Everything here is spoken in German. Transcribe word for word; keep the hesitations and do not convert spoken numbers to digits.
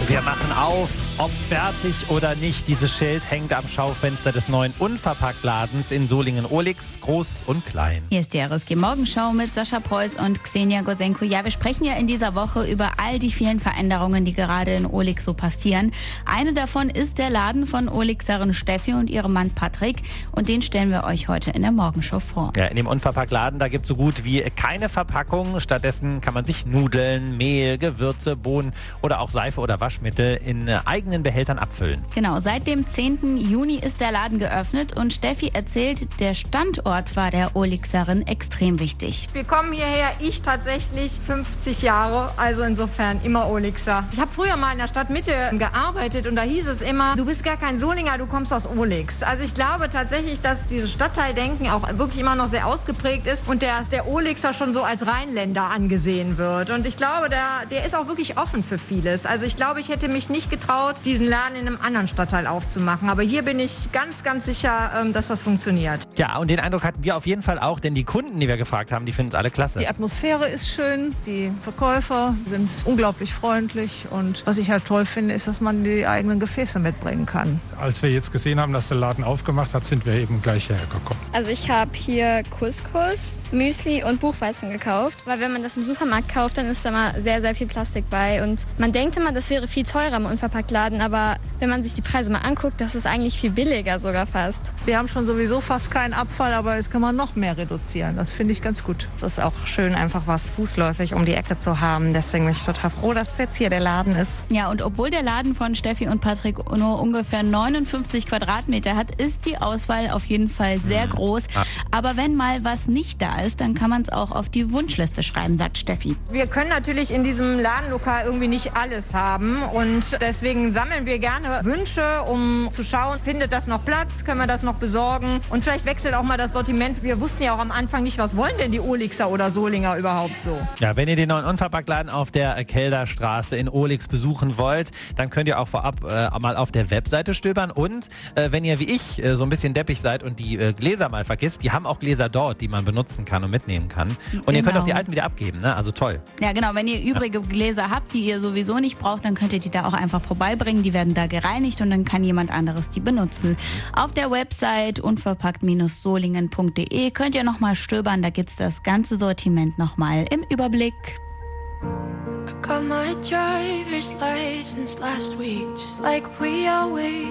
Wir machen auf, ob fertig oder nicht. Dieses Schild hängt am Schaufenster des neuen Unverpacktladens in Solingen-Ohlix, groß und klein. Hier ist die R S G-Morgenschau mit Sascha Preuß und Xenia Gosenko. Ja, wir sprechen ja in dieser Woche über all die vielen Veränderungen, die gerade in Ohlix so passieren. Eine davon ist der Laden von Ohlixerin Steffi und ihrem Mann Patrick. Und den stellen wir euch heute in der Morgenschau vor. Ja, in dem Unverpacktladen, da gibt es so gut wie keine Verpackung. Stattdessen kann man sich Nudeln, Mehl, Gewürze, Bohnen oder auch Seife oder Waschmittel in eigenen Behältern abfüllen. Genau, seit dem zehnten Juni ist der Laden geöffnet und Steffi erzählt, der Standort war der Ohlixerin extrem wichtig. Wir kommen hierher, ich tatsächlich fünfzig Jahre, also insofern immer Ohlixer. Ich habe früher mal in der Stadtmitte gearbeitet und da hieß es immer, du bist gar kein Solinger, du kommst aus Ohlix. Also ich glaube tatsächlich, dass dieses Stadtteildenken auch wirklich immer noch sehr ausgeprägt ist und der, der Ohlixer schon so als Rheinländer angesehen wird. Und ich glaube, der, der ist auch wirklich offen für vieles. Also ich glaube, ich hätte mich nicht getraut, diesen Laden in einem anderen Stadtteil aufzumachen. Aber hier bin ich ganz, ganz sicher, dass das funktioniert. Ja, und den Eindruck hatten wir auf jeden Fall auch, denn die Kunden, die wir gefragt haben, die finden es alle klasse. Die Atmosphäre ist schön, die Verkäufer sind unglaublich freundlich und was ich halt toll finde, ist, dass man die eigenen Gefäße mitbringen kann. Als wir jetzt gesehen haben, dass der Laden aufgemacht hat, sind wir eben gleich hierher gekommen. Also ich habe hier Couscous, Müsli und Buchweizen gekauft, weil wenn man das im Supermarkt kauft, dann ist da mal sehr, sehr viel Plastik bei und man denkt immer, das wäre viel teurer im Unverpacktladen, aber wenn man sich die Preise mal anguckt, das ist eigentlich viel billiger sogar fast. Wir haben schon sowieso fast keinen Abfall, aber jetzt kann man noch mehr reduzieren. Das finde ich ganz gut. Es ist auch schön, einfach was fußläufig um die Ecke zu haben. Deswegen bin ich total froh, dass es jetzt hier der Laden ist. Ja, und obwohl der Laden von Steffi und Patrick nur ungefähr neunundfünfzig Quadratmeter hat, ist die Auswahl auf jeden Fall sehr Mhm. groß. Ah. Aber wenn mal was nicht da ist, dann kann man es auch auf die Wunschliste schreiben, sagt Steffi. Wir können natürlich in diesem Ladenlokal irgendwie nicht alles haben und deswegen sammeln wir gerne Wünsche, um zu schauen, findet das noch Platz, können wir das noch besorgen und vielleicht wechselt auch mal das Sortiment. Wir wussten ja auch am Anfang nicht, was wollen denn die Ohlixer oder Solinger überhaupt so. Ja, wenn ihr den neuen Unverpacktladen auf der Kelderstraße in Ohlix besuchen wollt, dann könnt ihr auch vorab äh, mal auf der Webseite stöbern und äh, wenn ihr wie ich äh, so ein bisschen deppig seid und die äh, Gläser mal vergisst, die haben auch Gläser dort, die man benutzen kann und mitnehmen kann. Und Genau. ihr könnt auch die alten wieder abgeben, ne? Also toll. Ja, genau. Wenn ihr übrige Gläser habt, die ihr sowieso nicht braucht, dann könnt ihr die da auch einfach vorbeibringen. Die werden da gereinigt und dann kann jemand anderes die benutzen. Auf der Website unverpackt solingen punkt de könnt ihr nochmal stöbern. Da gibt's das ganze Sortiment nochmal im Überblick. Got my driver's license last week, just like we always